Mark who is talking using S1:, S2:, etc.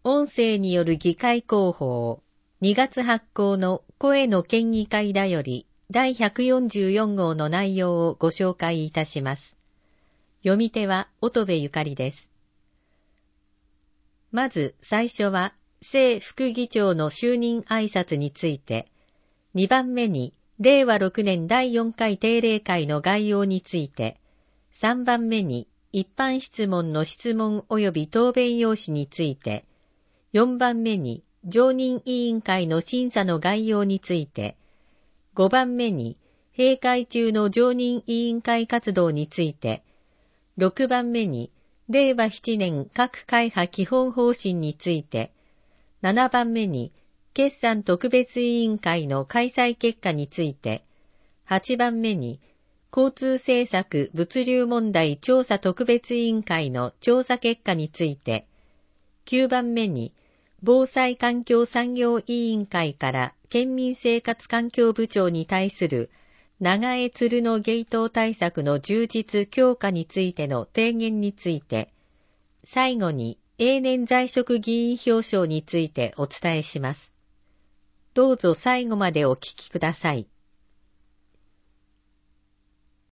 S1: 音声による議会広報、2月発行の声の県議会だより第144号の内容をご紹介いたします。読み手は乙部ゆかりです。まず最初は、正副議長の就任挨拶について、2番目に、令和6年第4回定例会の概要について、3番目に、一般質問の質問及び答弁用紙について、4番目に、常任委員会の審査の概要について、5番目に、閉会中の常任委員会活動について、6番目に、令和7年各会派基本方針について、7番目に、決算特別委員会の開催結果について、8番目に、交通政策物流問題調査特別委員会の調査結果について、9番目に、防災環境産業委員会から県民生活環境部長に対する長江鶴のゲイ等対策の充実強化についての提言について、最後に永年在職議員表彰についてお伝えします。どうぞ最後までお聞きください。